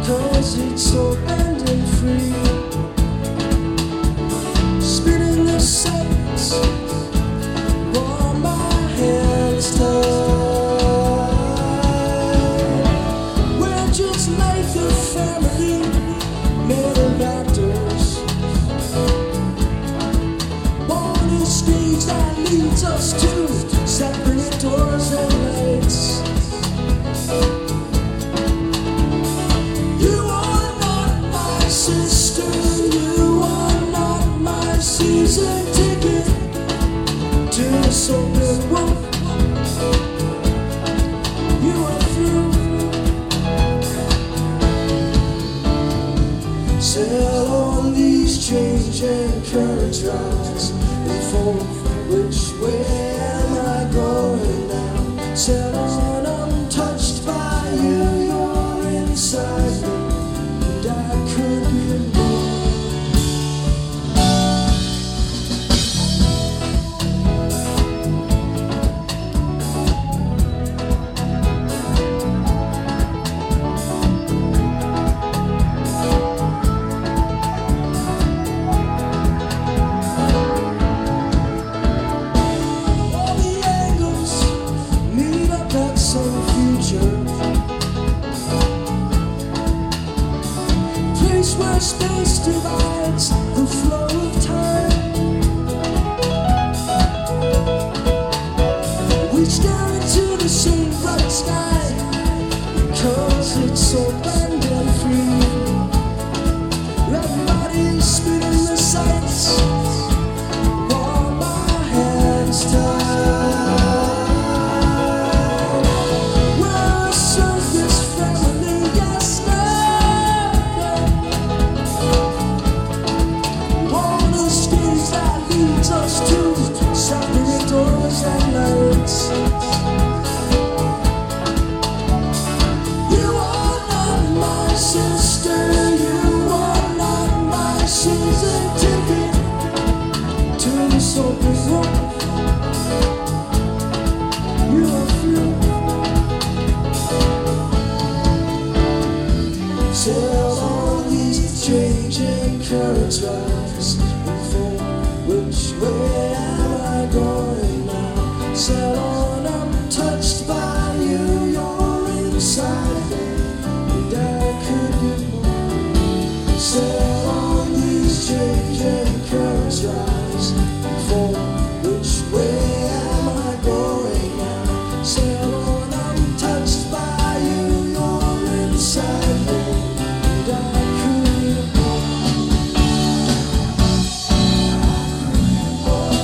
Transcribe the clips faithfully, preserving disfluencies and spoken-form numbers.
'cause it's so and free. Spinning the sails while my hands tied. We're just like a family made of actors, born in stage that leads us to separate doors and lights. You are not my sister, you are not my season ticket to this open world. You are through. Sail on these changing current routes, inform which way am I going now. Sail on untouched by you, you're inside me, and I could be more. All the angles meet up at some future place where space divides the flow of time. We stare into the same bright sky, 'cause it's so bland and free. Everybody's spinning the sights while my hands tied. We're a circus family, yes, never. On a stage that leads us to separate doors and lights. You are not my sister, you are not my season ticket to this open world. You are through. Sail on these changing currents rise, inform which way am I going now. Sail on untouched by you, you're inside me, and I could be more. Sail on these changing currents rise, inform which way am I going now. Sail on untouched by you, you're inside me, and I could be more.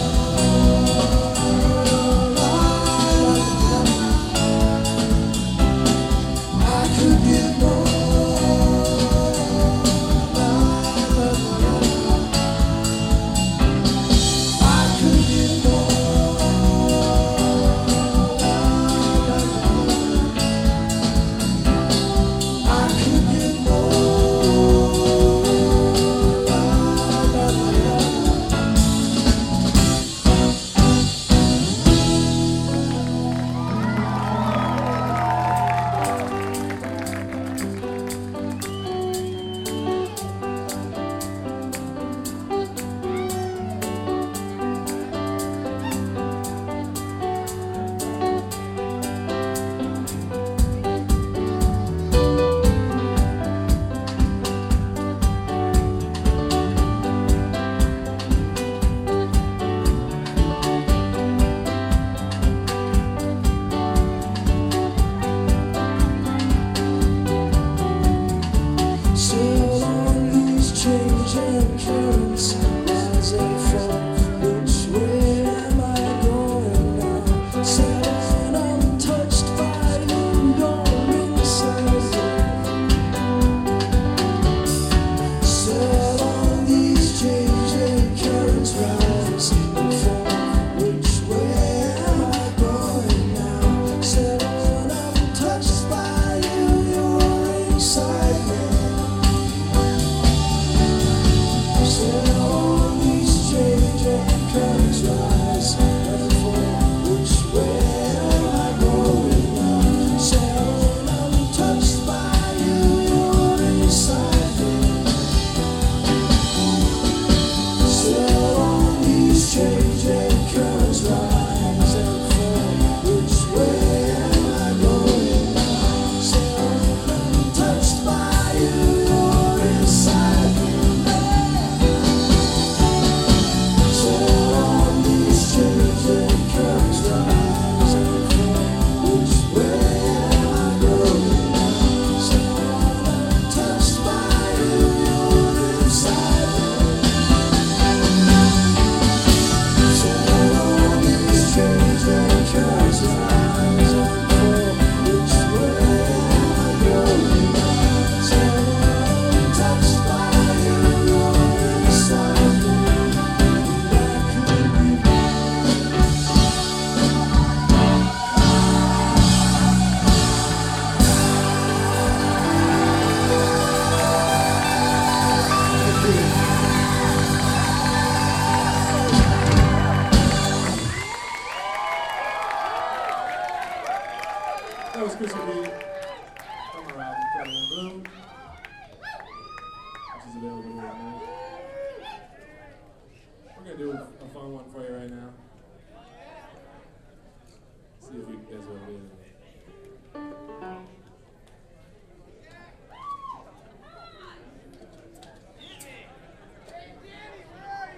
available